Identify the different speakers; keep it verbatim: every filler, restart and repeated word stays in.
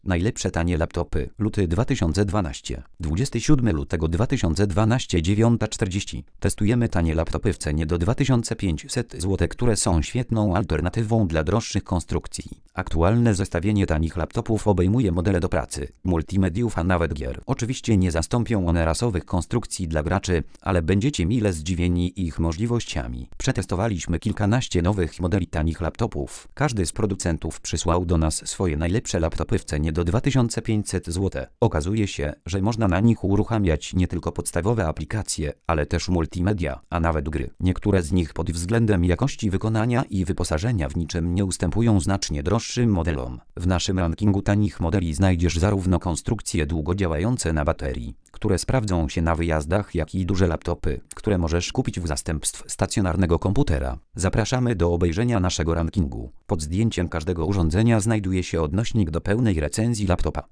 Speaker 1: Najlepsze tanie laptopy. Luty dwa tysiące dwunasty. dwudziestego siódmego lutego dwa tysiące dwunastego dziewiąta czterdzieści. Testujemy tanie laptopy w cenie do dwa tysiące pięćset złotych, które są świetną alternatywą dla droższych konstrukcji. Aktualne zestawienie tanich laptopów obejmuje modele do pracy, multimediów, a nawet gier. Oczywiście nie zastąpią one rasowych konstrukcji dla graczy, ale będziecie mile zdziwieni ich możliwościami. Przetestowaliśmy kilkanaście nowych modeli tanich laptopów. Każdy z producentów przysłał do nas swoje najlepsze laptopy w cenie do dwa tysiące pięćset złotych. Okazuje się, że można na nich uruchamiać nie tylko podstawowe aplikacje, ale też multimedia, a nawet gry. Niektóre z nich pod względem jakości wykonania i wyposażenia w niczym nie ustępują znacznie droższym modelom. W naszym rankingu tanich modeli znajdziesz zarówno konstrukcje długo działające na baterii, które sprawdzą się na wyjazdach, jak i duże laptopy, które możesz kupić w zastępstw stacjonarnego komputera. Zapraszamy do obejrzenia naszego rankingu. Pod zdjęciem każdego urządzenia znajduje się odnośnik do pełnej recenzji laptopa.